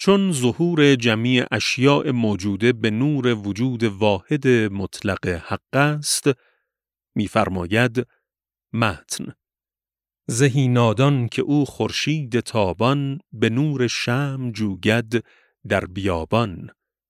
چون ظهور جمیع اشیاء موجوده به نور وجود واحد مطلق حق است، می‌فرماید متن: زهی نادان که او خورشید تابان، به نور شمع جوید در بیابان.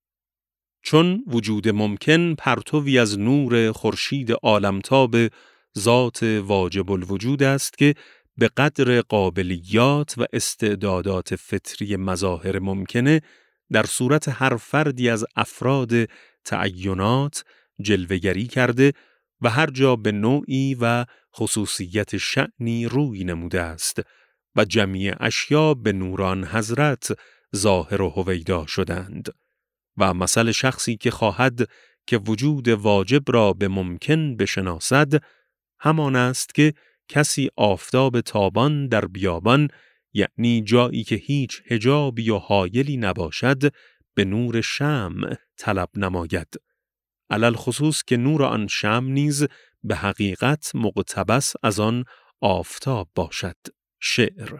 چون وجود ممکن پرتوی از نور خورشید عالمتاب ذات واجب الوجود است که به قدر قابلیات و استعدادات فطری مظاهر ممکنه در صورت هر فردی از افراد تعینات جلوه‌گری کرده و هر جا به نوعی و خصوصیت شأنی روی نموده است و جمیع اشیا به نوران حضرت ظاهر و هویدا شدند. و مثل شخصی که خواهد که وجود واجب را به ممکن بشناسد همان است که کسی آفتاب تابان در بیابان، یعنی جایی که هیچ حجابی و حایلی نباشد، به نور شمع طلب نماید. علل خصوص که نور آن شمع نیز به حقیقت مقتبس از آن آفتاب باشد. شعر: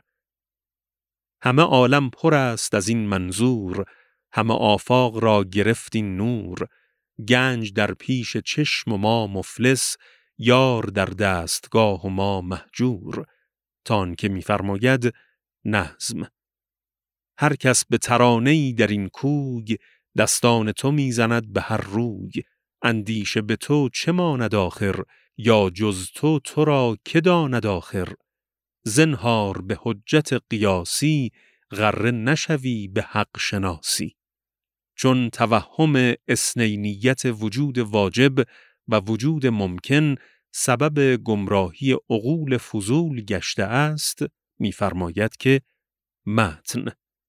همه عالم پر است از این منظور، همه آفاق را گرفت این نور. گنج در پیش چشم و ما مفلس، یار در دستگاه و ما مهجور. تان که می‌فرماید نظم: هر کس به ترانه‌ای در این کوی، دستان تو میزند به هر روی. اندیشه به تو چه ماند آخر، یا جز تو را که داند آخر. زنهار به حجت قیاسی، غره نشوی به حق شناسی. چون توهم اثنینیت وجود واجب و وجود ممکن سبب گمراهی عقول فضول گشته است، می‌فرماید که متن: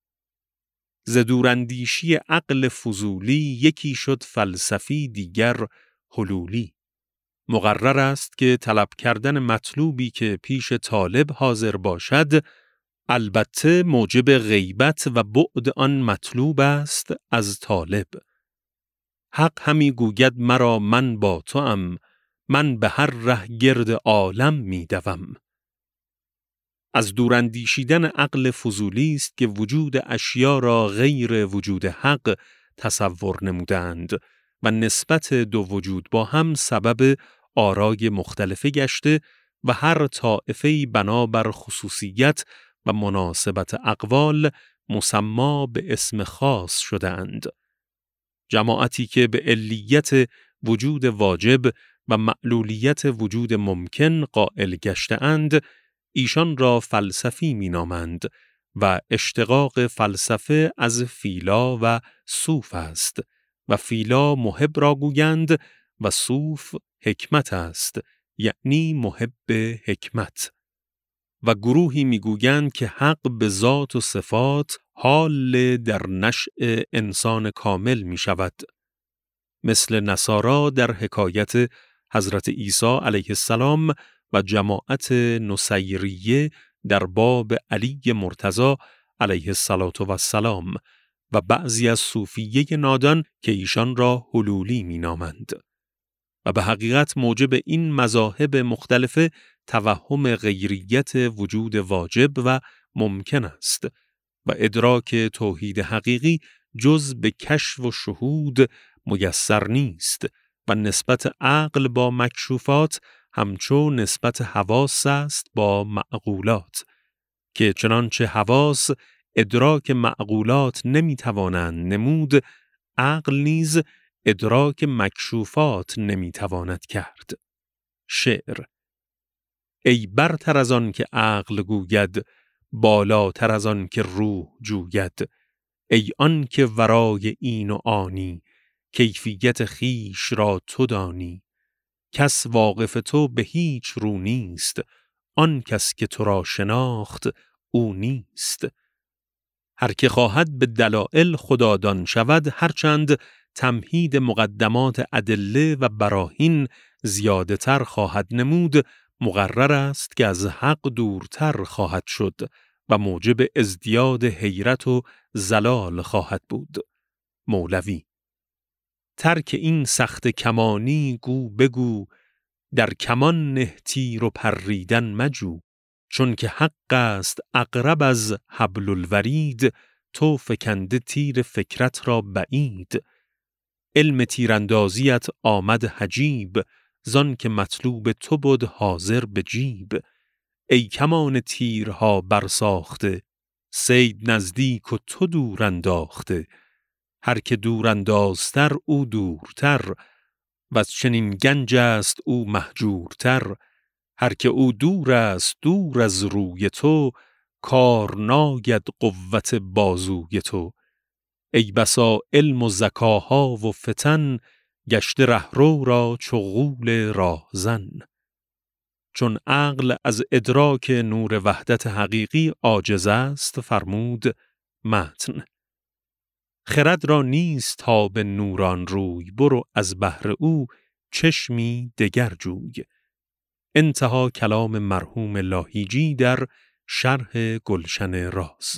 ز دوراندیشی عقل فضولی، یکی شد فلسفی دیگر حلولی. مقرر است که طلب کردن مطلوبی که پیش طالب حاضر باشد، البته موجب غیبت و بعد آن مطلوب است از طالب. حق همی گوید مرا من با توام، من به هر ره گرد عالم می دوم. از دوراندیشیدن عقل فضولی است که وجود اشیا را غیر وجود حق تصور نمودند و نسبت دو وجود با هم سبب آرای مختلفه گشته و هر طائفه‌ای بنابر خصوصیت و مناسبت اقوال مسما به اسم خاص شدند. جماعتی که به علیت وجود واجب و معلولیت وجود ممکن قائل گشته‌اند، ایشان را فلسفی می‌نامند و اشتقاق فلسفه از فیلا و صوف است و فیلا محب را گویند و صوف حکمت است، یعنی محب حکمت. و گروهی میگویند که حق به ذات و صفات حال در نشأ انسان کامل می شود. مثل نصارا در حکایت حضرت عیسی علیه السلام و جماعت نصیریه در باب علی مرتضی علیه السلام و بعضی از صوفیه نادان که ایشان را حلولی می نامند. و به حقیقت موجب این مذاهب مختلفه توهم غیریت وجود واجب و ممکن است و ادراک توحید حقیقی جز به کشف و شهود میسر نیست و نسبت عقل با مکشوفات همچون نسبت حواس است با معقولات، که چنانچه حواس ادراک معقولات نمیتوانند نمود، عقل نیز ادراک مکشوفات نمیتواند کرد. شعر: ای برتر از آن که عقل گوید، بالاتر از آن که روح جوید. ای آن که ورای این و آنی، کیفیت خیش را تو دانی. کس واقف تو به هیچ رو نیست، آن کس که تو را شناخت او نیست. هر که خواهد به دلائل خدادان شود، هرچند تمهید مقدمات ادله و براهین زیاده تر خواهد نمود، مقرر است که از حق دورتر خواهد شد و موجب ازدیاد حیرت و ضلال خواهد بود. مولوی: ترک این سخت کمانی گو بگو، در کمان نه تیر و پریدن مجو. چون که حق است اقرب از حبل الورید، تو فکنده تیر فکرت را بعید. علم تیراندازیت آمد حجیب، زان که مطلوب تو بود حاضر به جیب. ای کمان تیرها برساخته، صید نزدیک و تو دور انداخته. هر که دور اندازتر او دورتر، وز چنین گنج است او مهجورتر. هر که او دور است دور از روی تو، کار ناید قوت بازوی تو. ای بسا علم و ذکاها و فتن، گشته رهرو را چو غول راهزن. چون عقل از ادراک نور وحدت حقیقی عاجز است، فرمود متن. خرد را نیست تا به نوران روی، برو از بحر او چشمی دگر جوی. انتها کلام مرحوم لاهیجی در شرح گلشن راز.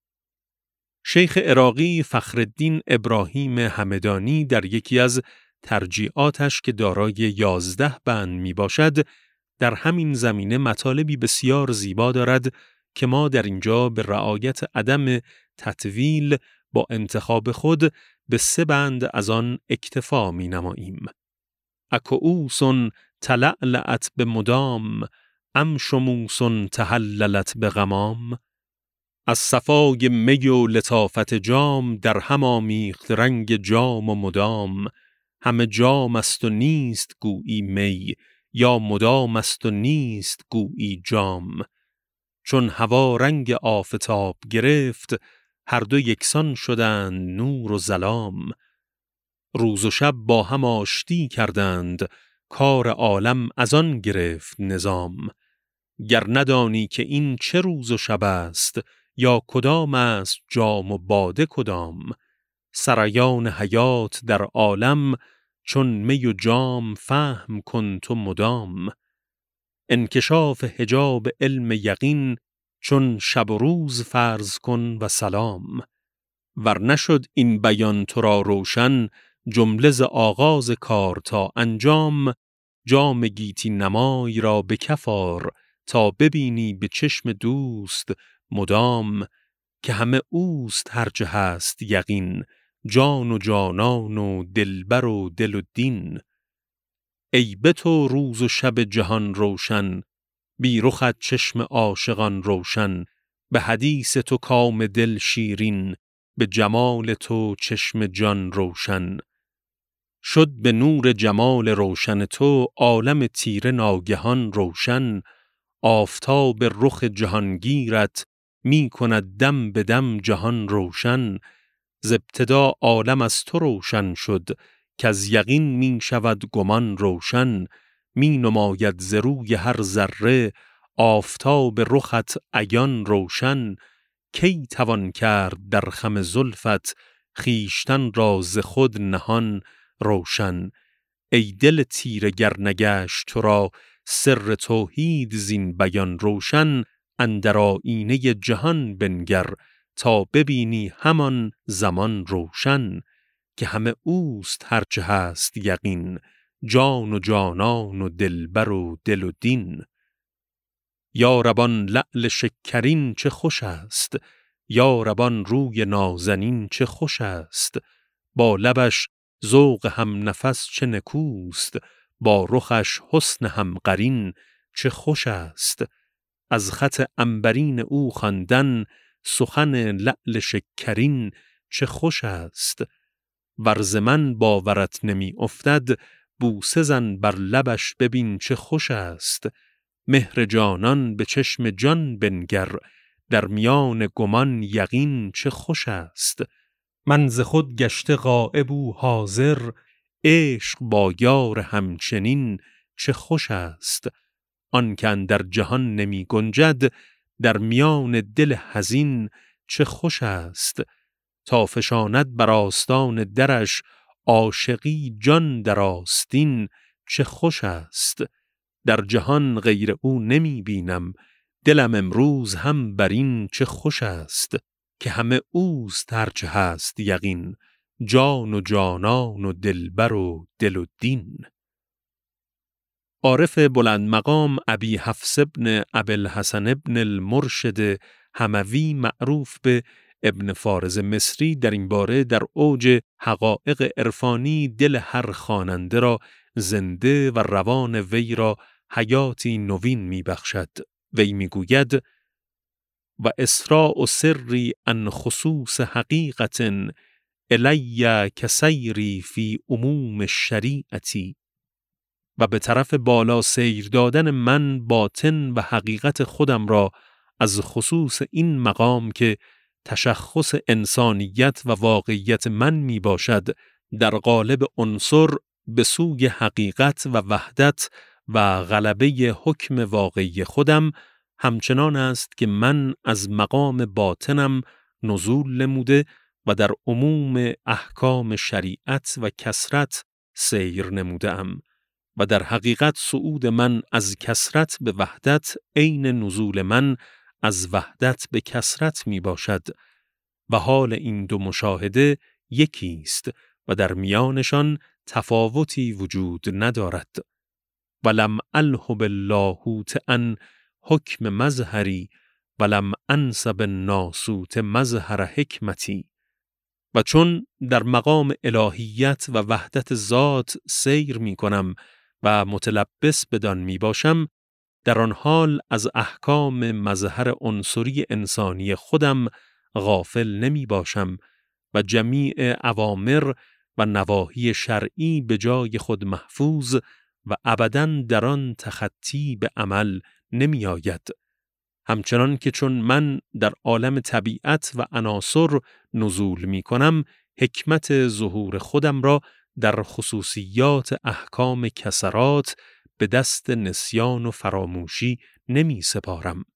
شیخ عراقی فخرالدین ابراهیم همدانی در یکی از ترجیعاتش که دارای 11 بند می باشد، در همین زمینه مطالبی بسیار زیبا دارد که ما در اینجا به رعایت عدم تطویل با انتخاب خود به 3 بند از آن اکتفا می نماییم. اکئوس تلعلعت به مدام، ام شموس تهللت به غمام. از صفای می و لطافت جام، در هم آمیخت رنگ جام و مدام. همه جام است و نیست گویی می، یا مدام است و نیست گویی جام. چون هوا رنگ آفتاب گرفت، هر دو یکسان شدند نور و ظلام. روز و شب با هم آشتی کردند، کار عالم از آن گرفت نظام. گر ندانی که این چه روز و شب است، یا کدام است جام و باده کدام. سریان حیات در عالم، چون می و جام فهم کن تو مدام. انکشاف حجاب علم یقین، چون شب و روز فرض کن و سلام. ور نشد این بیان تو را روشن، جمله ز آغاز کار تا انجام. جام گیتی نمای را به کف آر، تا ببینی به چشم دوست مدام. که همه اوست هرچه هست یقین، جان و جانان و دلبر و دل و دین. ای به تو روز و شب جهان روشن، بی رخت چشم عاشقان روشن. به حدیث تو کام دل شیرین، به جمال تو چشم جان روشن. شد به نور جمال روشن تو، عالم تیره ناگهان روشن. آفتاب رخ جهانگیرت، می کند دم به دم جهان روشن. ز ابتدا عالم از تو روشن شد، که از یقین می شود گمان روشن. می نماید ز روی هر ذره، آفتاب رخت عیان روشن. کی توان کرد در خم زلفت، خویشتن را ز خود نهان روشن. ای دل تیره گر نگشت تو را، سر توحید زین بیان روشن. اندر آیینه جهان بنگر، تا ببینی همان زمان روشن. که همه اوست هرچه هست یقین، جان و جانان و دلبر و دل و دین. یا ربان لعل شکرین چه خوش است، یا ربان روی نازنین چه خوش است. با لبش ذوق هم نفس چه نکوست، با رخش حسن هم قرین چه خوش است. از خط عنبرین او خواندن، سخن لعل شکرین چه خوش است. ور ز من باورت نمی افتد، بوسه زن بر لبش ببین چه خوش است. مهر جانان به چشم جان بنگر، در میان گمان یقین چه خوش است. من ز خود گشته غایب او حاضر، عشق با یار همچنین چه خوش است. آن که اندر جهان نمی گنجد، در میان دل حزین چه خوش است. تا فشاند بر آستان درش، عاشقی جان در آستین چه خوش است. در جهان غیر او نمی بینم، دلم امروز هم بر این چه خوش است. که همه اوست هرچه هست یقین، جان و جانان و دلبر و دل و دین. عارف بلند مقام ابی حفص ابن ابی الحسن ابن المرشد حموی، معروف به ابن فارز مصری در این باره در اوج حقایق عرفانی دل هر خواننده را زنده و روان وی را حیاتی نوین می‌بخشد. وی می‌گوید: و اسراء سری عن خصوص حقیقت الی کسیری فی عموم الشریعتی. و به طرف بالا سیر دادن من باطن و حقیقت خودم را از خصوص این مقام که تشخص انسانیت و واقعیت من می باشد در قالب عنصر به سوی حقیقت و وحدت و غلبه حکم واقعی خودم، همچنان است که من از مقام باطنم نزول نموده و در عموم احکام شریعت و کثرت سیر نموده‌ام و در حقیقت صعود من از کثرت به وحدت عین نزول من از وحدت به کثرت می باشد و حال این دو مشاهده یکی است و در میانشان تفاوتی وجود ندارد. ولم اله باللاهوت ان حکم مظهری ولم انسب الناسوت مظهر حکمتی. و چون در مقام الهیت و وحدت ذات سیر می کنم و متلبس بدان می باشم، در آن حال از احکام مظهر عنصری انسانی خودم غافل نمی باشم و جمیع اوامر و نواهی شرعی به جای خود محفوظ و ابداً در آن تخطی به عمل نمی آید. همچنان که چون من در عالم طبیعت و عناصر نزول می کنم، حکمت ظهور خودم را در خصوصیات احکام کسرات به دست نسیان و فراموشی نمی سپارم.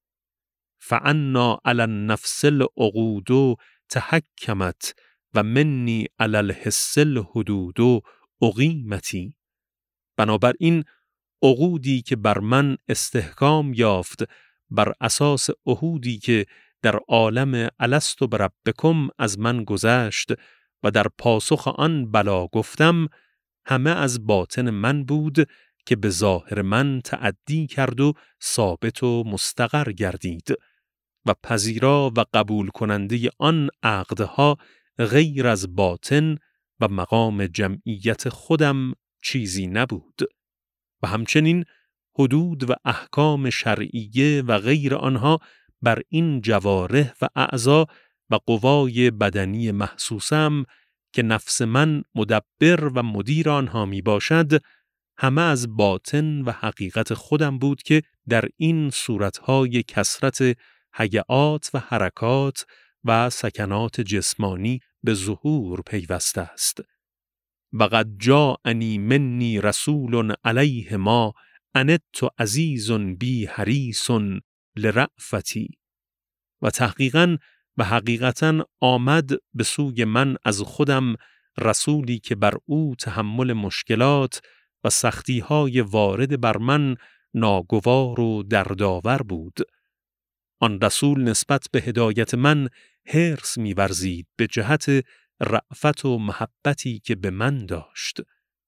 فعنا علی النفس العقود تحکمت و منی علی الحس الحدود اقیمتی. بنابراین عقودی که بر من استحکام یافت بر اساس عهودی که در عالم الست بربکم از من گذشت و در پاسخ آن بلا گفتم، همه از باطن من بود که به ظاهر من تعدی کرد و ثابت و مستقر گردید و پذیرا و قبول کننده آن عقدها غیر از باطن و مقام جمعیت خودم چیزی نبود و همچنین حدود و احکام شرعیه و غیر آنها بر این جوارح و اعضا و قوای بدنی محسوسم که نفس من مدبر و مدیر آنها می باشد، همه از باطن و حقیقت خودم بود که در این صورتهای کثرت هیئات و حرکات و سکنات جسمانی به ظهور پیوسته است. و قد جاءنی منی رسول علیه ما انت عزیز بی حریص لرأفتی. و تحقیقاً و حقیقتاً آمد به سوی من از خودم رسولی که بر او تحمل مشکلات و سختی‌های وارد بر من ناگوار و دردآور بود. آن رسول نسبت به هدایت من حرص می‌ورزید به جهت رأفت و محبتی که به من داشت.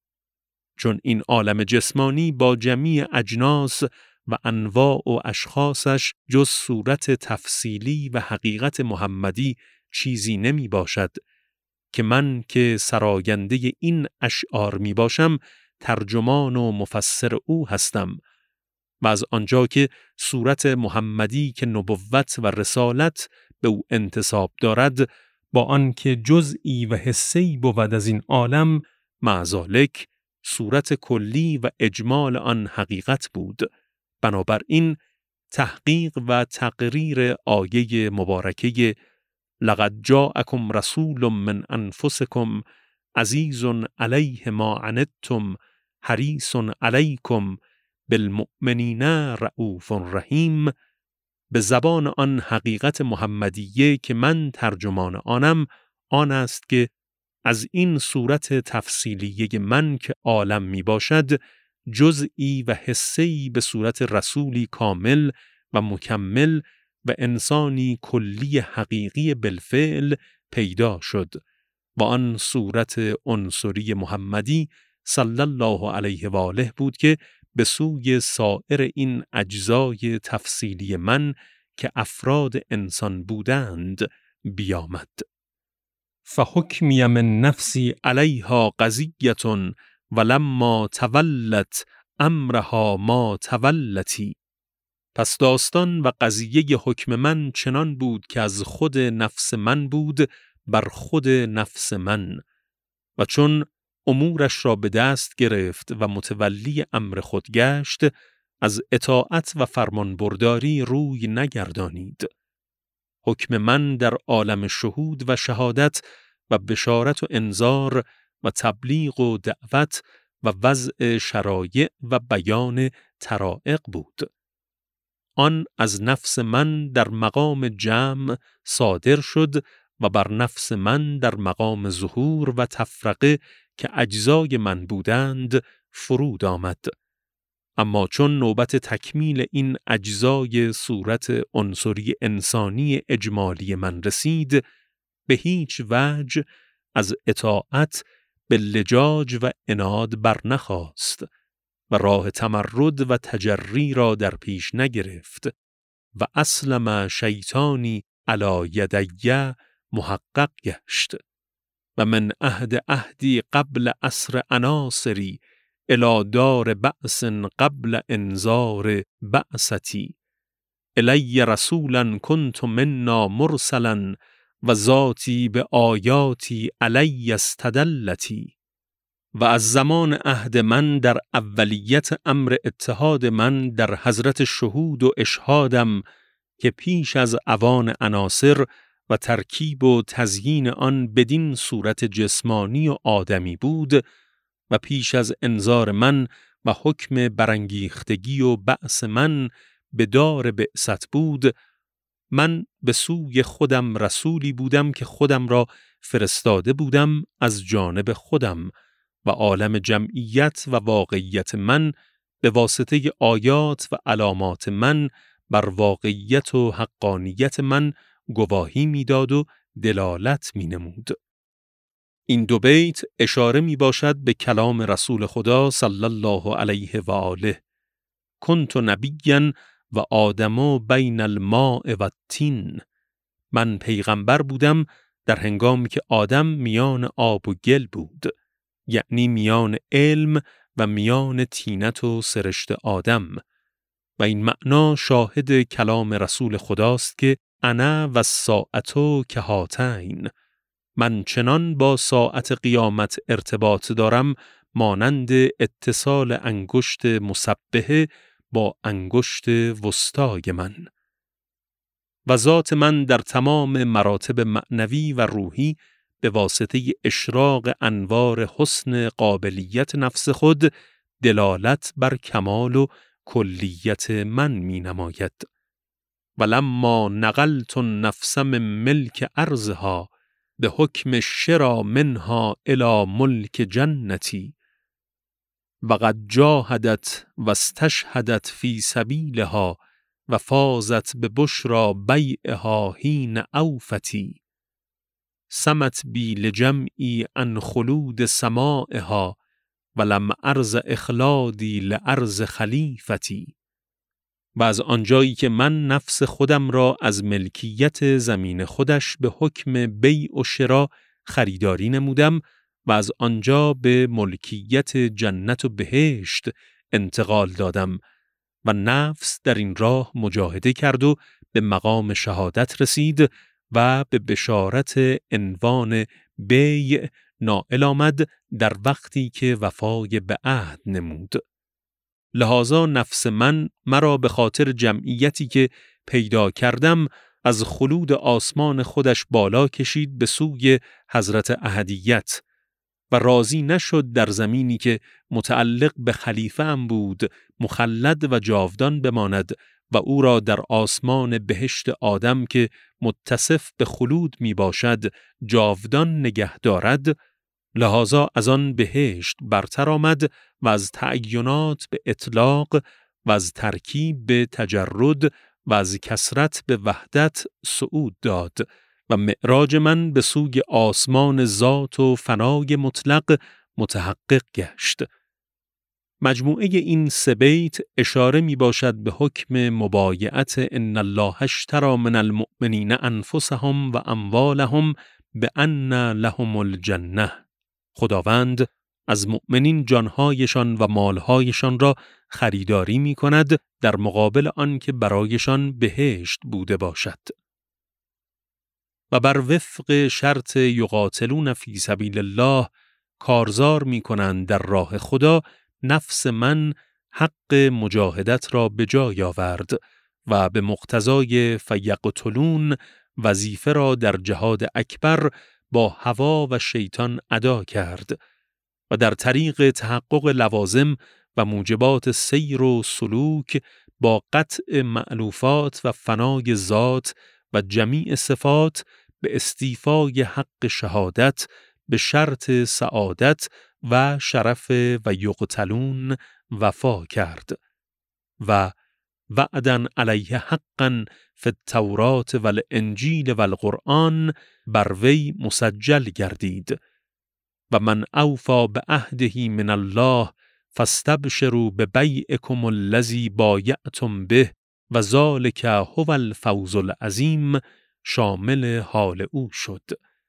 چون این عالم جسمانی با جمیع اجناس و انواع و اشخاصش جز صورت تفصیلی و حقیقت محمدی چیزی نمی باشد که من که سراینده این اشعار می باشم ترجمان و مفسر او هستم و از آنجا که صورت محمدی که نبوت و رسالت به او انتساب دارد با آنکه جزئی و حسی بود از این عالم، مع ذالک صورت کلی و اجمال آن حقیقت بود. بنابراین تحقیق و تقریر آیه مبارکه لقد جاءکم رسول من انفسکم عزیز علیه ما عنتم حریص علیکم بالمؤمنین رؤوف رحیم به زبان آن حقیقت محمدیه که من ترجمان آنم آن است که از این صورت تفصیلیه من که عالم می باشد جزئی و حسی به صورت رسولی کامل و مکمل و انسانی کلی حقیقی بالفعل پیدا شد و آن صورت عنصری محمدی صلی الله علیه و آله بود که به سوی سایر این اجزای تفصیلی من که افراد انسان بودند بیامد. فحکمی من نفسی علیها قضیة ولما تولت امرها ما تولتی. پس داستان و قضیه حکم من چنان بود که از خود نفس من بود بر خود نفس من، و چون امورش را به دست گرفت و متولی امر خود گشت، از اطاعت و فرمانبرداری روی نگردانید. حکم من در عالم شهود و شهادت و بشارت و انذار و تبلیغ و دعوت و وضع شرایع و بیان طرائق بود. آن از نفس من در مقام جمع صادر شد و بر نفس من در مقام ظهور و تفرقه که اجزای من بودند فرود آمد. اما چون نوبت تکمیل این اجزای صورت عنصری انسانی اجمالی من رسید، به هیچ وجه از اطاعت به لجاج و عناد برنخاست و راه تمرد و تجری را در پیش نگرفت و اسلم شیطانی علی یدی محقق گشت و من عهدی قبل عصر عناصری الی دار بأس قبل انذار بعثتی. الی رسولا کنت منا مرسلا و ذاتی به آیاتی علی استدلتی. و از زمان عهد من در اولیت امر اتحاد من در حضرت شهود و اشهادم که پیش از اوان عناصر و ترکیب و تزیین آن بدین صورت جسمانی و آدمی بود و پیش از انذار من و حکم برانگیختگی و بعث من به دار بعثت بود، من به سوی خودم رسولی بودم که خودم را فرستاده بودم از جانب خودم و عالم جمعیت و واقعیت من به واسطه آیات و علامات من بر واقعیت و حقانیت من گواهی میداد و دلالت مینمود. این دو بیت اشاره می باشد به کلام رسول خدا صلی الله علیه و آله: کنت نبیا و آدم بین الماء و الطین. من پیغمبر بودم در هنگامی که آدم میان آب و گل بود، یعنی میان علم و میان طینت و سرشت آدم. و این معنا شاهد کلام رسول خداست که انا و الساعة کهاتین. من چنان با ساعت قیامت ارتباط دارم مانند اتصال انگشت مسبحه با انگشت وسطای من. و ذات من در تمام مراتب معنوی و روحی به واسطه اشراق انوار حسن قابلیت نفس خود دلالت بر کمال و کلیت من می نماید. ولما نقلت النفس من ملک ارضها به حکم شرا منها الی ملک جنتی و قد جاهدت و استشهدت فی سبیلها و فازت به بشرا بیعها حین اوفتی. سمت بی لجمعی عن خلود سماعها ولم ارز اخلادی لارز خلیفتی. و از آنجایی که من نفس خودم را از ملکیت زمین خودش به حکم بیع و شرا خریداری نمودم و از آنجا به ملکیت جنت و بهشت انتقال دادم و نفس در این راه مجاهده کرد و به مقام شهادت رسید و به بشارت عنوان بیع نائل آمد در وقتی که وفای به عهد نمود. لذا نفس من مرا به خاطر جمعیتی که پیدا کردم از خلود آسمان خودش بالا کشید به سوی حضرت احدیت و راضی نشد در زمینی که متعلق به خلیفه ام بود مخلد و جاودان بماند و او را در آسمان بهشت آدم که متصف به خلود می باشد جاودان نگه دارد. لذا از آن بهشت برتر آمد و از تعینات به اطلاق و از ترکیب به تجرد و از کثرت به وحدت صعود داد و معراج من به سوی آسمان ذات و فنای مطلق متحقق گشت. مجموعه این 3 بیت اشاره می باشد به حکم مبایعت ان الله اشتری من المؤمنین انفسهم و اموالهم بان لهم الجنه. خداوند از مؤمنین جانهایشان و مالهایشان را خریداری می کند در مقابل آن که برایشان بهشت بوده باشد. و بر وفق شرط یقاتلون فی سبیل الله کارزار می کنند در راه خدا، نفس من حق مجاهدت را به جای آورد و به مقتضای فیقتلون وظیفه را در جهاد اکبر با هوا و شیطان ادا کرد و در طریق تحقق لوازم و موجبات سیر و سلوک با قطع مألوفات و فنای ذات و جمیع صفات به استیفای حق شهادت به شرط سعادت و شرف و یقتلون وفا کرد و وعدن علیه حقا فی التورات و الانجیل و القرآن بر وی مسجل گردید و من اوفی بعهده من الله فاستبشروا ببیعکم الذی بایعتم به و ذلک هو الفوز العظیم شامل حال او شد.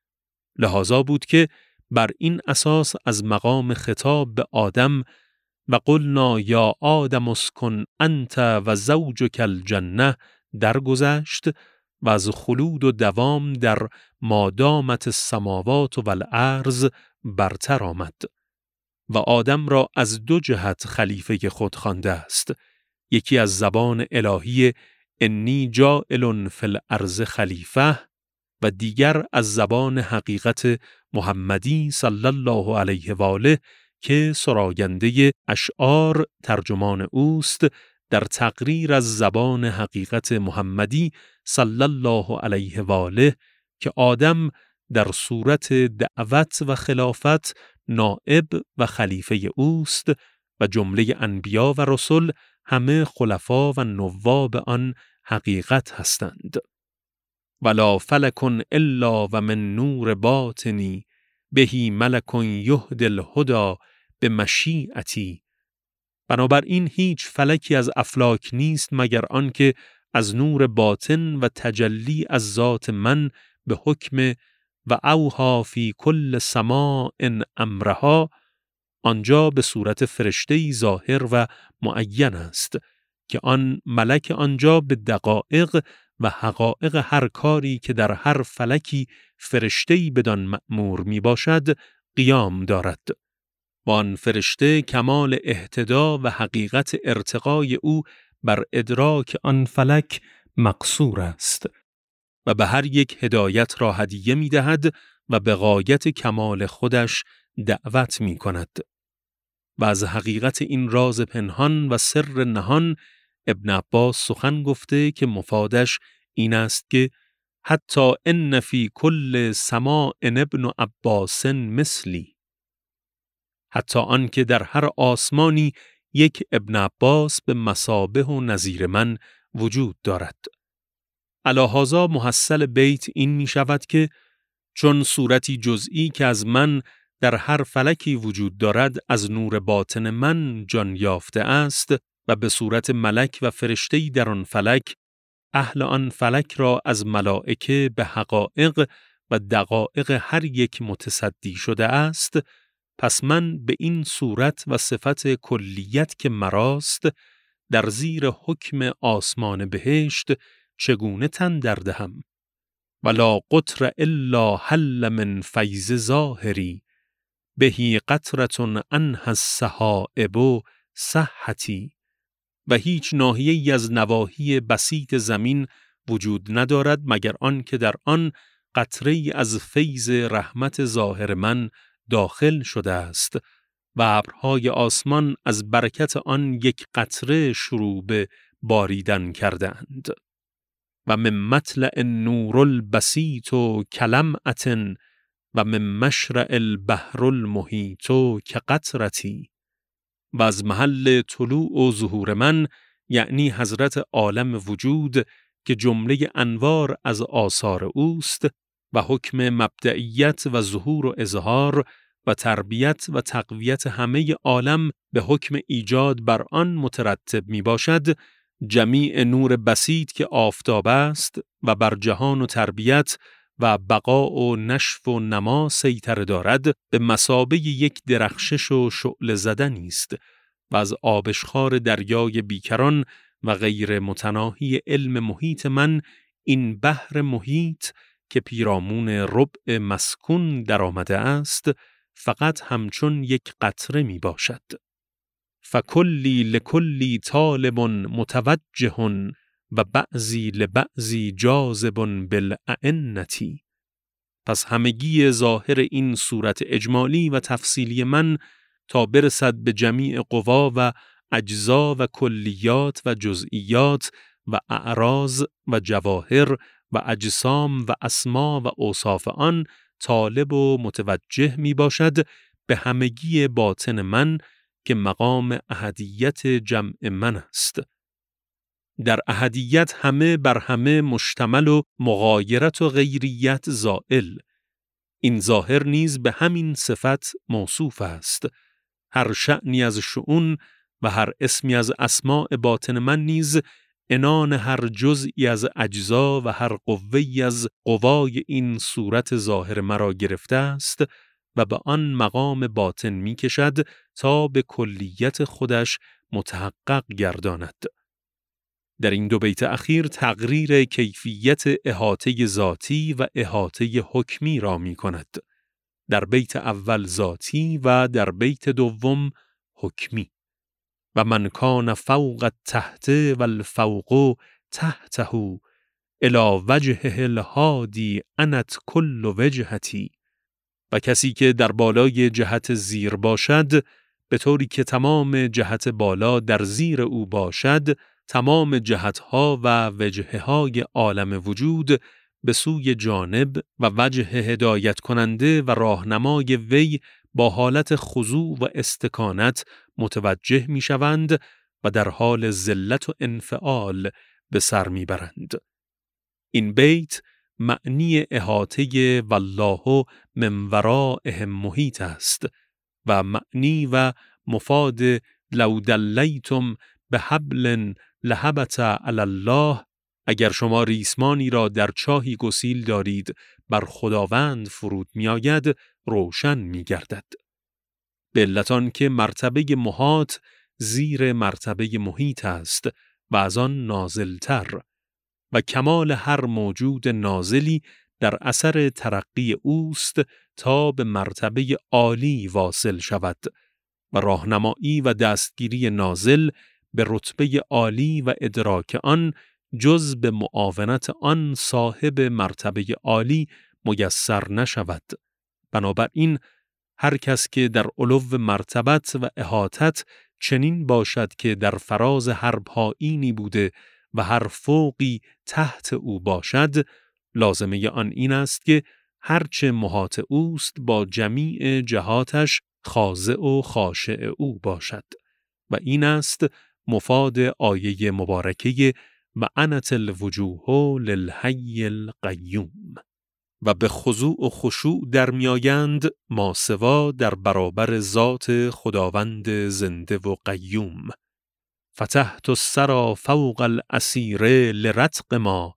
لحاظا بود که بر این اساس از مقام خطاب به آدم و قلنا یا آدم اسکن انت و زوجک الجنه درگذشت و از خلود و دوام در مادامت السماوات و الارض برتر آمد و آدم را از 2 جهت خلیفه خود خوانده است. یکی از زبان الهی انی جاعل فی الارض خلیفه و دیگر از زبان حقیقت محمدی صلی الله علیه و آله که سراینده اشعار ترجمان اوست در تقریر از زبان حقیقت محمدی صلی الله علیه و آله که آدم در صورت دعوت و خلافت نائب و خلیفه اوست و جمله انبیا و رسل همه خلفا و نواب آن حقیقت هستند. ولا فلک الا و من نور باطنی بهی ملک یهدی الهدی به مشیعتی. بنابراین هیچ فلکی از افلاک نیست مگر آنکه از نور باطن و تجلی از ذات من به حکم و اوها فی کل سماء امرها آنجا به صورت فرشته‌ای ظاهر و معین است که آن ملک آنجا به دقایق و حقایق هر کاری که در هر فلکی فرشته‌ای بدان مأمور می باشد قیام دارد و آن فرشته کمال اهتدا و حقیقت ارتقای او بر ادراک آن فلک مقصور است و به هر یک هدایت را هدیه می دهد و به غایت کمال خودش دعوت می کند. و از حقیقت این راز پنهان و سر نهان ابن عباس سخن گفته که مفادش این است که حتی ان فی کل سماء ابن عباس مثلی، حتی آن که در هر آسمانی یک ابن عباس به مثابه و نظیر من وجود دارد. علی هذا محصل بیت این می شود که چون صورتی جزئی که از من در هر فلکی وجود دارد از نور باطن من جان یافته است و به صورت ملک و فرشته‌ای در آن فلک اهل آن فلک را از ملائکه به حقایق و دقایق هر یک متصدی شده است، پس من به این صورت و صفت کلیت که مراست در زیر حکم آسمان بهشت چگونه تن دردهم؟ ولا قطر الا حل من فیض ظاهری بهی قطرة عنها السحائب صحتی. و هیچ ناحیه‌ای از نواحی بسیط زمین وجود ندارد مگر آن که در آن قطره‌ای از فیض رحمت ظاهر من داخل شده است و ابرهای آسمان از برکت آن یک قطره شروع به باریدن کردند. و من مطلع النور البسیط کلمعة و من مشرع البحر المحیط کقطرتی. و از محل طلوع و ظهور من یعنی حضرت عالم وجود که جمله انوار از آثار اوست و حکم مبدئیت و ظهور و اظهار و تربیت و تقویت همه عالم به حکم ایجاد بر آن مترتب می باشد، جمیع نور بسیط که آفتاب است و بر جهان و تربیت و بقا و نشو و نما سیطره دارد، به مثابه یک درخشش و شعله زدنی است و از آبشخوار دریای بیکران و غیر متناهی علم محیط من این بحر محیط که پیرامون ربع مسکون در آمده است فقط همچون یک قطره می باشد. فکلی لکلی طالب متوجه و بعضی لبعضی جاذب بالاعنتی. پس همگی ظاهر این صورت اجمالی و تفصیلی من تا برسد به جمیع قوا و اجزا و کلیات و جزئیات و اعراض و جواهر و اجسام و اسما و اوصاف آن طالب و متوجه می باشد به همگی باطن من که مقام احدیت جمع من است. در احدیت همه بر همه مشتمل و مغایرت و غیریت زائل. این ظاهر نیز به همین صفت موصوف است. هر شأنی از شؤون و هر اسمی از اسماء باطن من نیز عنان هر جزئی از اجزا و هر قوه‌ای از قوای این صورت ظاهر مرا گرفته است و به آن مقام باطن می کشد تا به کلیت خودش متحقق گرداند. در این دو بیت اخیر تقریر کیفیت احاطه ذاتی و احاطه حکمی را می کند. در بیت اول ذاتی و در بیت دوم حکمی. و من کان فوق التحت و الفوق تحته الی وجهه الهادی انت کل وجهتی. و کسی که در بالای جهت زیر باشد به طوری که تمام جهت بالا در زیر او باشد، تمام جهتها و وجههای عالم وجود به سوی جانب و وجه هدایت کننده و راهنمای وی با حالت خضوع و استکانت متوجه می شوند و در حال ذلت و انفعال به سر می برند. این بیت معنی احاطه والله من ورائهم محیط است و معنی و مفاد لو دلیتم به حبل لهبت علی الله، اگر شما ریسمانی را در چاهی گسیل دارید بر خداوند فرود می آید روشن می گردد. به علت آن که مرتبه محاط زیر مرتبه محیط است و از آن نازلتر و کمال هر موجود نازلی در اثر ترقی اوست تا به مرتبه عالی واصل شود و راهنمایی و دستگیری نازل به رتبه عالی و ادراک آن جز به معاونت آن صاحب مرتبه عالی میسر نشود. بنابراین هر کس که در علو مرتبت و احاطت چنین باشد که در فراز هر پایینی بوده و هر فوقی تحت او باشد، لازمه آن این است که هرچه محاط اوست با جمیع جهاتش خاضع و خاشع او باشد. و این است مفاد آیه مبارکه و انت الوجوه للحی القیوم. و به خضوع و خشوع در میآیند ماسوا در برابر ذات خداوند زنده و قیوم. فتحت السرى فوق الاسیر لرتق ما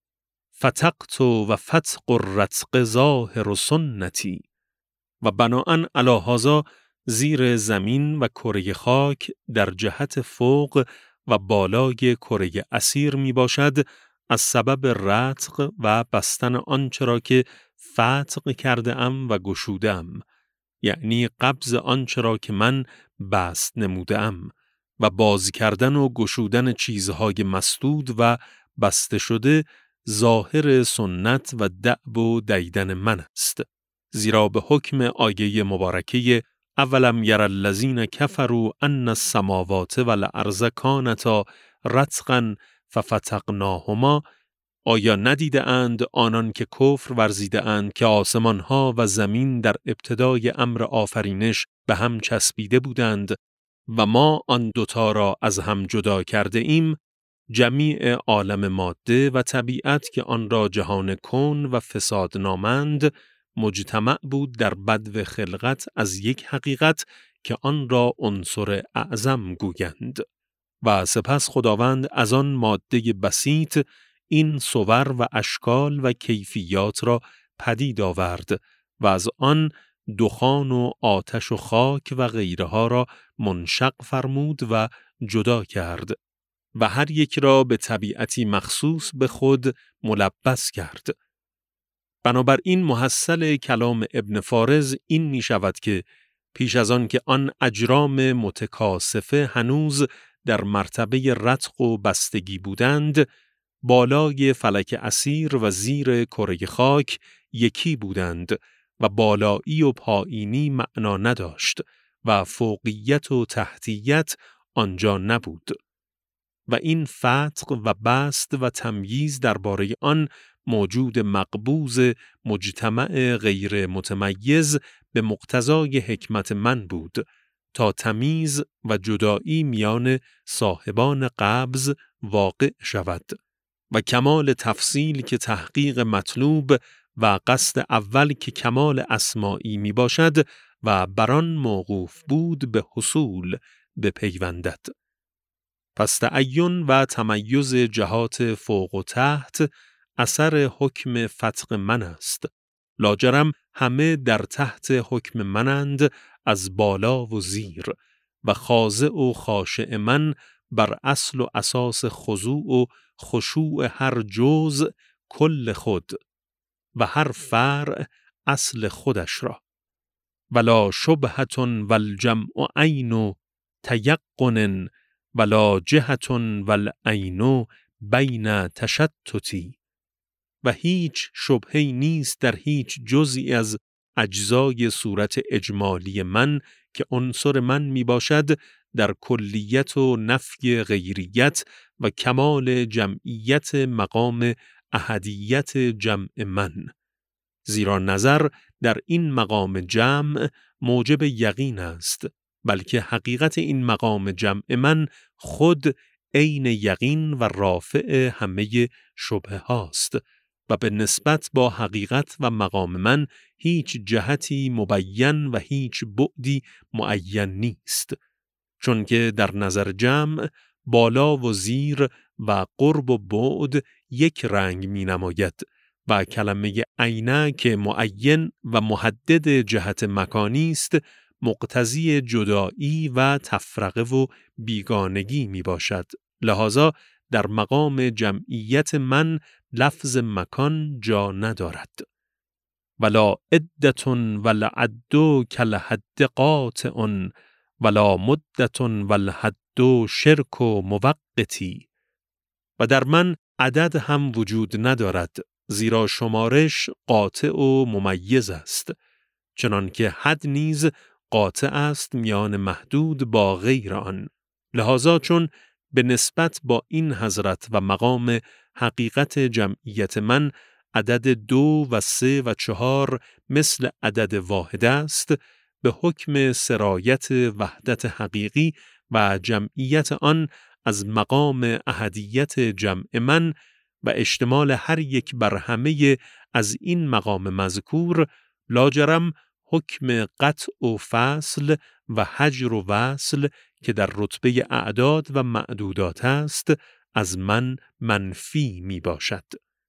فتقت و فتق الرتق ظاهر سنتی. و بناءً علی هذا زیر زمین و کره خاک در جهت فوق و بالای کره اسیر می باشد از سبب رتق و بستن آنچه را که فتق کرده ام و گشوده ام، یعنی قبض آنچه را که من بست نموده ام و باز کردن و گشودن چیزهای مسدود و بسته شده ظاهر سنت و دأب و دیدن من است. زیرا به حکم آیه مبارکه اولم یر الذین کفروا ان السماوات والارض کانتا رتقا ففتقناهما، آیا ندیده اند آنان که کفر ورزیده اند که آسمانها و زمین در ابتدای امر آفرینش به هم چسبیده بودند و ما آن دوتا را از هم جدا کرده ایم؟ جمیع عالم ماده و طبیعت که آن را جهان کون و فساد نامند مجتمع بود در بدو خلقت از یک حقیقت که آن را عنصر اعظم گویند. و سپس خداوند از آن ماده بسیط این صور و اشکال و کیفیات را پدید آورد و از آن دخان و آتش و خاک و غیرها را منشق فرمود و جدا کرد و هر یک را به طبیعتی مخصوص به خود ملبس کرد. بنابراین محصل کلام ابن فارض این می شود که پیش از آن که آن اجرام متکاسفه هنوز در مرتبه رتق و بستگی بودند، بالای فلک اثیر و زیر کره خاک یکی بودند و بالایی و پایینی معنا نداشت و فوقیت و تحتیت آنجا نبود. و این فتق و بست و تمییز درباره آن موجود مقبوض مجتمع غیر متمیز به مقتضای حکمت من بود تا تمیز و جدایی میان صاحبان قبض واقع شود و کمال تفصیل که تحقیق مطلوب و قصد اول که کمال اسمائی می باشد و بران موقوف بود به حصول بپیوندد. پس تعین و تمیز جهات فوق و تحت اثر حکم فتق من است. لاجرم همه در تحت حکم منند از بالا و زیر و خاضع و خاشع من بر اصل و اساس خضوع و خشوع هر جزء کل خود و هر فرع اصل خودش را. ولا شبهة والجمع عین تیقن ولا جهة والعین بین تشتتی. و هیچ شبهه‌ای نیست در هیچ جزئی از اجزای صورت اجمالی من که عنصر من می باشد در کلیت و نفی غیریت و کمال جمعیت مقام احدیت جمع من. زیرا نظر در این مقام جمع موجب یقین است، بلکه حقیقت این مقام جمع من خود عین یقین و رافع همه شبهه هاست و به نسبت با حقیقت و مقام من هیچ جهتی مبین و هیچ بعدی معین نیست، چون که در نظر جمع بالا و زیر و قرب و بعد یک رنگ می نماید و کلمه عینه که معین و محدد جهت مکانی است مقتضی جدایی و تفرقه و بیگانگی می باشد. لذا در مقام جمعیت من لفظ مکان جا ندارد. ولا عدة والعد کالحد قاطع ولا مدة والحد شرک موقتی. و در من عدد هم وجود ندارد، زیرا شمارش قاطع و ممیز است، چنانکه حد نیز قاطع است میان محدود با غیر آن. لذا چون به نسبت با این حضرت و مقام حقیقت جمعیت من عدد 2 و 3 و 4 مثل عدد واحد است، به حکم سرایت وحدت حقیقی و جمعیت آن از مقام احدیت جمع من و اشتمال هر یک بر همه از این مقام مذکور، لاجرم حکم قطع و فصل و حجر و وصل که در رتبه اعداد و معدودات است از من منفی می باشد.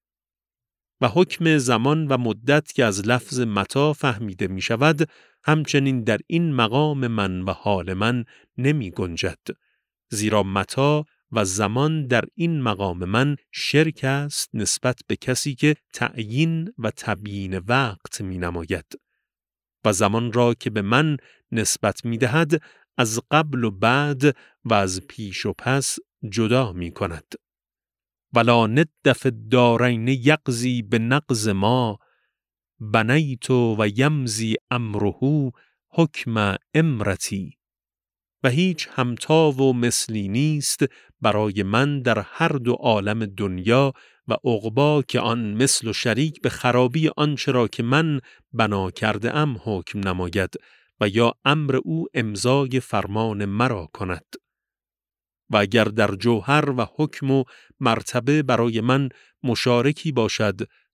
و حکم زمان و مدت که از لفظ متی فهمیده می شود همچنین در این مقام من و حال من نمی گنجد، زیرا متی و زمان در این مقام من شرک است نسبت به کسی که تعیین و تبیین وقت می نماید و زمان را که به من نسبت می دهد از قبل و بعد و از پیش و پس جدا می کند. ولا ند فی الدارین یقضی بنقض ما بنیت و یمضی امره حکم امرتی. و هیچ همتا و مثلی نیست برای من در هر دو عالم دنیا و عقبی که آن مثل و شریک به خرابی آنچه را که من بنا کرده ام حکم نماید و یا امر او امضای فرمان مرا کند. و اگر در جوهر و حکم و مرتبه برای من مشارکی باشد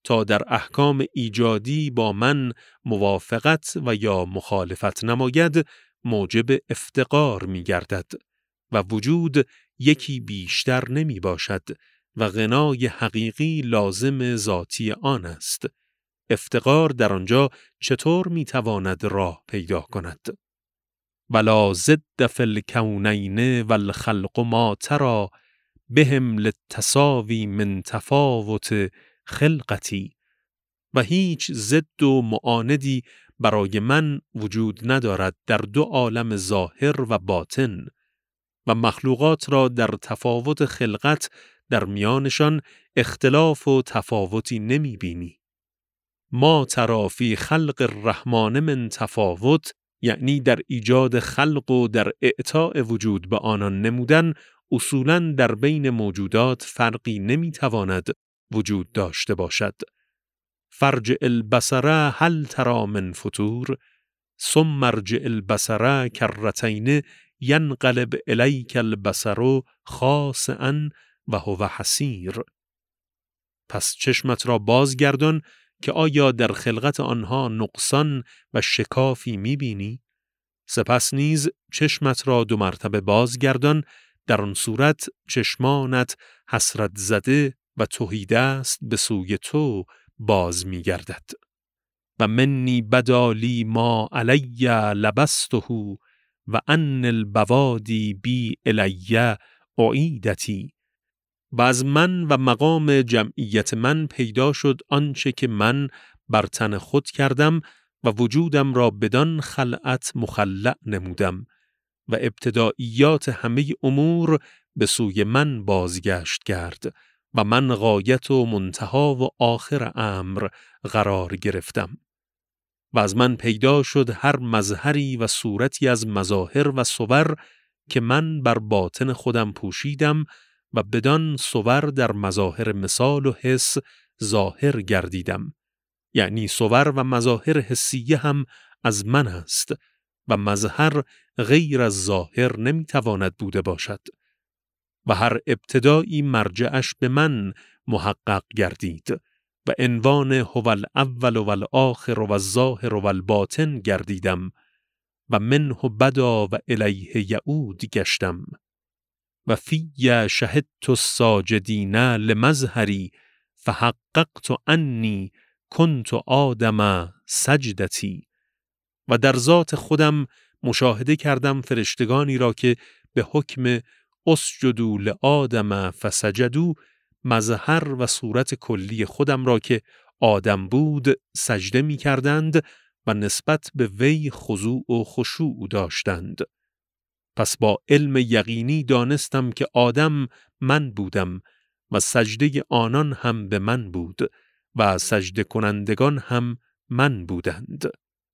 تا در احکام ایجادی با من موافقت و یا مخالفت نماید موجب افتقار می گردد و وجود یکی بیشتر نمی باشد و غنای حقیقی لازم ذاتی آن است. افتقار در آنجا چطور می تواند راه پیدا کند؟ ولا ضد فی الکونین والخلق ما تری بهم للتساوی من تفاوت خلقتی. و هیچ ضد و معاندی برای من وجود ندارد در دو عالم ظاهر و باطن و مخلوقات را در تفاوت خلقت در میانشان اختلاف و تفاوتی نمی بینی. ما تری فی خلق الرحمن من تفاوت، یعنی در ایجاد خلق و در اعطاء وجود به آنان نمودن، اصولاً در بین موجودات فرقی نمیتواند وجود داشته باشد. فرجع البصر هل تری من فطور ثم ارجع البصر کرتین ینقلب الیک البصر خاسئا و هو حسیر. پس چشمت را بازگردان که آیا در خلقت آنها نقصان و شکافی می‌بینی؟ سپس نیز چشمت را 2 مرتبه بازگردان، در آن صورت چشمانت حسرت زده و تهیده است به سوی تو باز می‌گردد. و منی بدالی ما علی لبسته و ان البوادی بی الی اعیدتی. و از من و مقام جمعیت من پیدا شد آنچه که من بر تن خود کردم و وجودم را بدان خلعت مخلع نمودم و ابتداییات همه امور به سوی من بازگشت کرد و من غایت و منتها و آخر امر قرار گرفتم. و از من پیدا شد هر مظهری و صورتی از مظاهر و صور که من بر باطن خودم پوشیدم و بدان صور در مظاهر مثال و حس ظاهر گردیدم. یعنی صور و مظاهر حسیه هم از من است و مظهر غیر از ظاهر نمیتواند بوده باشد. و هر ابتدایی مرجعش به من محقق گردید و عنوان هو الاول و الاخر و الظاهر و الباطن گردیدم و منه بدا و الیه یعود گشتم. و فی شهدت الساجدین لمظهری فحققت انی کنت آدم سجدتی. و در ذات خودم مشاهده کردم فرشتگانی را که به حکم اسجدوا لآدم فسجدوا مظهر و صورت کلی خودم را که آدم بود سجده می کردند و نسبت به وی خضوع و خشوع داشتند. پس با علم یقینی دانستم که آدم من بودم و سجده آنان هم به من بود و سجده کنندگان هم من بودند.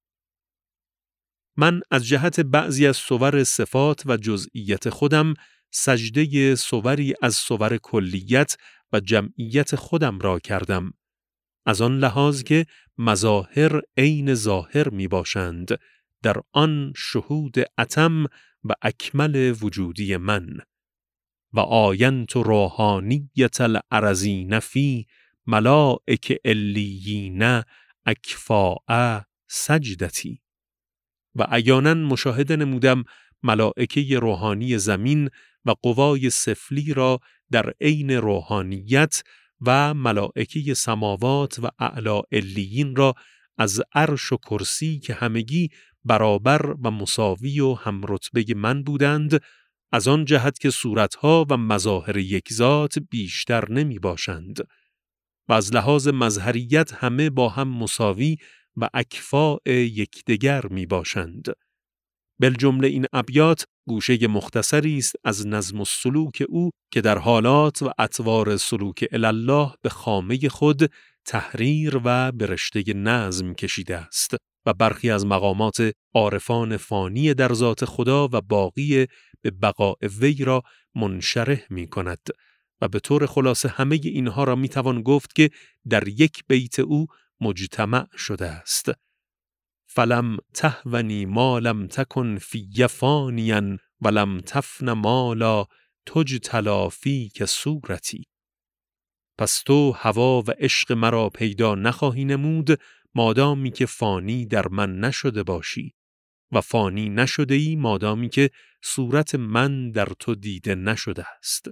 من از جهت بعضی از صور صفات و جزئیت خودم سجده صوری از صور کلیت و جمعیت خودم را کردم، از آن لحاظ که مظاهر عین ظاهر می باشند در آن شهود اتم و اکمل وجودی من. و آینت روحانیت الارضین فی ملائک علیین اکفاء سجدتی. و عیانا مشاهده نمودم ملائکه روحانی زمین و قوای سفلی را در عین روحانیت و ملائکه سماوات و اعلی علیین را از عرش و کرسی که همگی برابر و مساوی و همرتبه من بودند، از آن جهت که صورتها و مظاهر یک ذات بیشتر نمی باشند و از لحاظ مظهریت همه با هم مساوی و اکفاء یکدیگر می باشند. بالجمله این ابیات گوشه مختصری است از نظم السلوک او که در حالات و اطوار سلوک الله به خامه خود تحریر و به رشته نظم کشیده است و برخی از مقامات عارفان فانی در ذات خدا و باقی به بقاء وی را منشرح می کند و به طور خلاصه همه اینها را می توان گفت که در یک بیت او مجتمع شده است. فلم تهونی ما لم تکن فی فانیا ولم تفن ما لا تجتلی فیک صورتی. پس تو هوا و عشق مرا پیدا نخواهی نمود مادامی که فانی در من نشده باشی و فانی نشده ای مادامی که صورت من در تو دیده نشده است.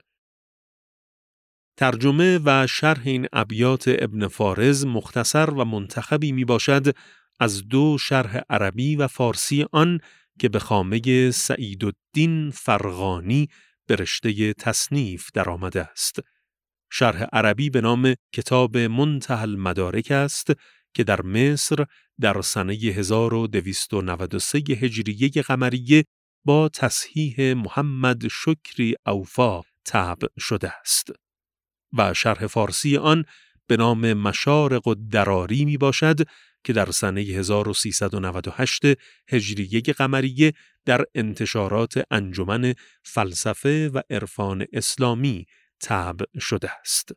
ترجمه و شرح این ابیات ابن فارز مختصر و منتخبی می باشد از 2 شرح عربی و فارسی آن که به خامه سعیدالدین فرغانی به رشته تصنیف در آمده است. شرح عربی به نام کتاب منتهی المدارک است که در مصر در سنه 1293 هجریه قمریه با تصحیح محمد شکری اوفا طبع شده است و شرح فارسی آن به نام مشارق الدراری می باشد که در سنه 1398 هجریه قمریه در انتشارات انجمن فلسفه و عرفان اسلامی طبع شده است.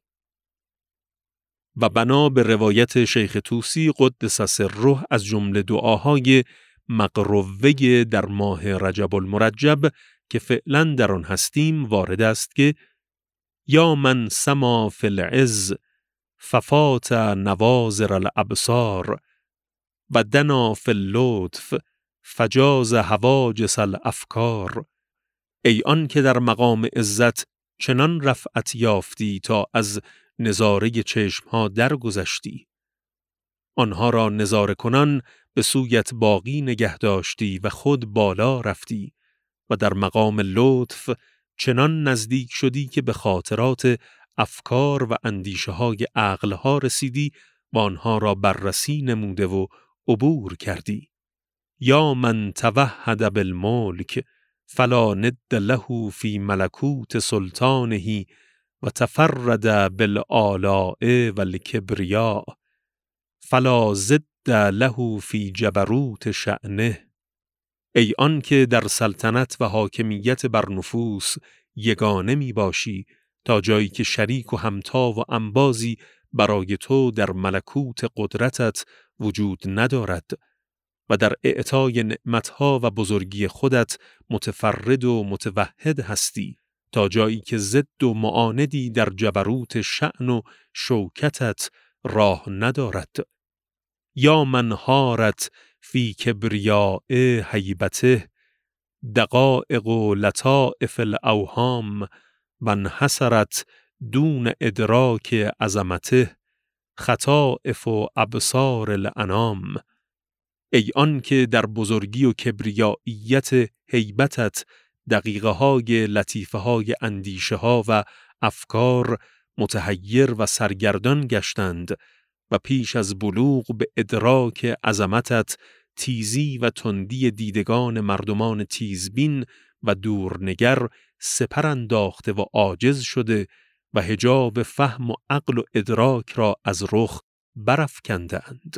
و بنا به روایت شیخ طوسی قدس سره از جمله دعاهای مقروه در ماه رجب المرجب که فعلا در آن هستیم وارد است که یا من سما فی العز ففات نواظر الابصار و دنا فی اللطف فجاز حواجس الافکار. ای آن که در مقام عزت چنان رفعت یافتی تا از نظاره چشمها درگذشتی، آنها را نظاره کنان به سویت باقی نگه داشتی و خود بالا رفتی و در مقام لطف چنان نزدیک شدی که به خاطرات افکار و اندیشه های عقلها رسیدی و آنها را بررسی نموده و عبور کردی. یا من توحد بالملک فلا ند له فی ملکوت سلطانه و تفرد بالآلاء والکبریاء فلا ضد له فی جبروت شأنه. ای آن که در سلطنت و حاکمیت بر نفوس یگانه می باشی تا جایی که شریک و همتا و انبازی برای تو در ملکوت قدرتت وجود ندارد و در اعطای نعمتها و بزرگی خودت متفرد و متوحد هستی تا جایی که ضد و معاندی در جبروت شأن و شوکتت راه ندارد. یا من هارت فی کبریاء هیبته دقائق و لطائف الاوهام و انحصرت دون ادراک عظمته خطائف و ابصار الانام. ای آن که در بزرگی و کبریاییت هیبتت دقیقه های لطیفه های اندیشه ها و افکار متحیر و سرگردان گشتند و پیش از بلوغ به ادراک عظمتت تیزی و تندی دیدگان مردمان تیزبین و دورنگر سپر انداخته و عاجز شده و حجاب فهم و عقل و ادراک را از رخ برافکندند.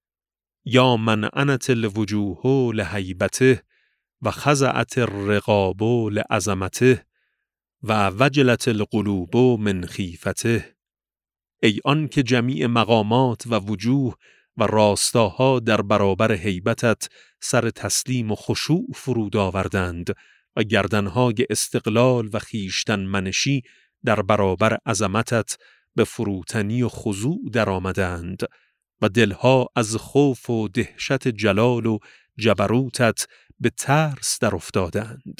یا من عنت الوجوه لهیبته و خضعت الرقاب لعظمته و وجلت القلوب من خیفته. ای آن که جمیع مقامات و وجوه و راستاها در برابر هیبتت سر تسلیم و خشوع فرود آوردند و گردنهای استقلال و خیشتن منشی در برابر عظمتت به فروتنی و خضوع در آمدند و دلها از خوف و دهشت جلال و جبروتت به ترس در افتادند.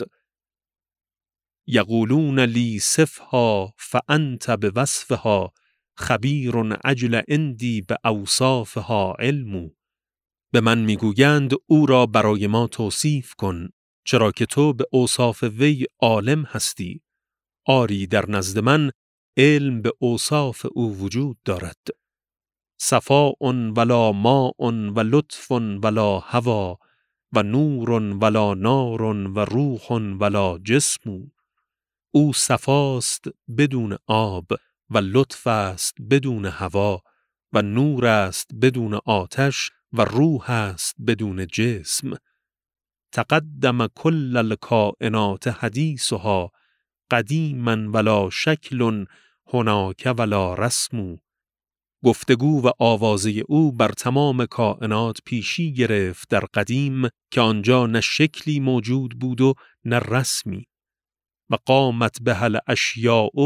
یقولون لی صفها فانت بوصفها خبیر عجل عندی به اوصافها علم. به من میگویند او را برای ما توصیف کن چرا که تو به اوصاف وی عالم هستی. آری در نزد من علم به اوصاف او وجود دارد. صفاء ولا ماء و لطف ولا هوا و نور ولا نار و روح ولا جسم. او صفاست بدون آب و لطف است بدون هوا و نور است بدون آتش و روح است بدون جسم. تقدم کل الکائنات حدیثها قدیما ولا شکل هناک ولا رسم. گفتگو و آوازه او بر تمام کائنات پیشی گرفت در قدیم که آنجا نه شکلی موجود بود و نه رسمی. و قامت به الاشیاء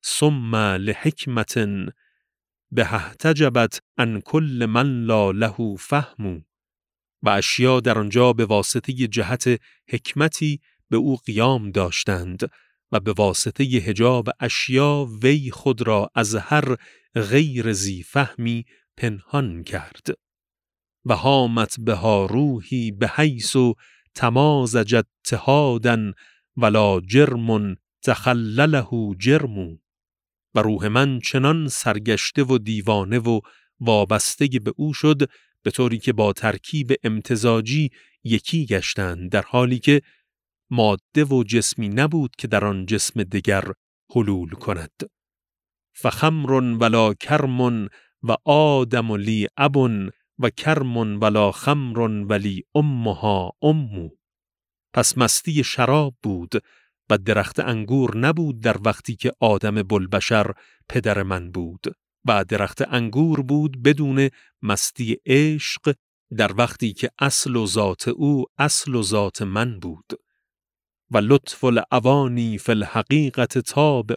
ثم لحکمت به احتجبت عن کل من لا له فهم. و اشیا در آنجا به واسطه جهت حکمتی به او قیام داشتند و به واسطه حجاب اشیا وی خود را از هر غیر ذی فهمی پنهان کرد. و هامت بها روحی بحیث تمازج اتحادا ولا جرم تخلله جرم. و روح من چنان سرگشته و دیوانه و وابسته به او شد به طوری که با ترکیب امتزاجی یکی گشتند، در حالی که ماده و جسمی نبود که در آن جسم دیگر حلول کند. فخمر ولا کرم و آدم لی اب و کرم ولا خمر ولی امها ام. پس مستی شراب بود و درخت انگور نبود در وقتی که آدم بوالبشر پدر من بود، و درخت انگور بود بدون مستی عشق در وقتی که اصل و ذات او اصل و ذات من بود. و لطف الاوانی فی الحقیقت تابع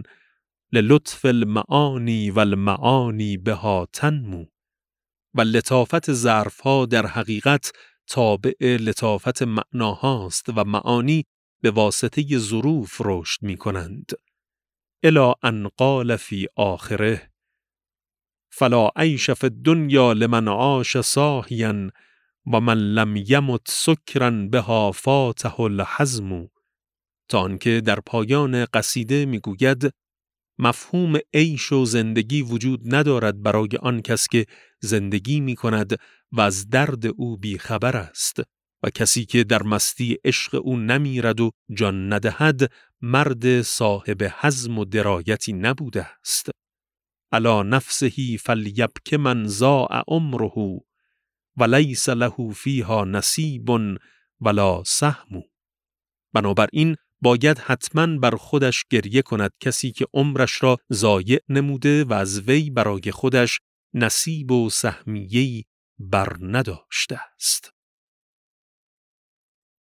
للطف المعانی و المعانی بها تنمو. و لطافت ظرفها در حقیقت تابع لطافت معناهاست و معانی به واسطه ظروف رشد می کنند. الی ان قال فی آخره فلا عیش فی الدنیا لمن عاش صاحیا و من لم یمت سکرا بها فاته الحزم. تا آنکه در پایان قصیده می گوید مفهوم عیش و زندگی وجود ندارد برای آن کس که زندگی می کند و از درد او بی خبر است، و کسی که در مستی عشق او نمیرد و جان ندهد مرد صاحب حزم و درایتی نبوده است. علی نفسه فلیبک من ضاع عمره و لیس له فیها نصیب ولا سهم. بنابراین باید حتماً بر خودش گریه کند کسی که عمرش را ضایع نموده و از وی برای خودش نصیب و سهمیه‌ای بر نداشته است.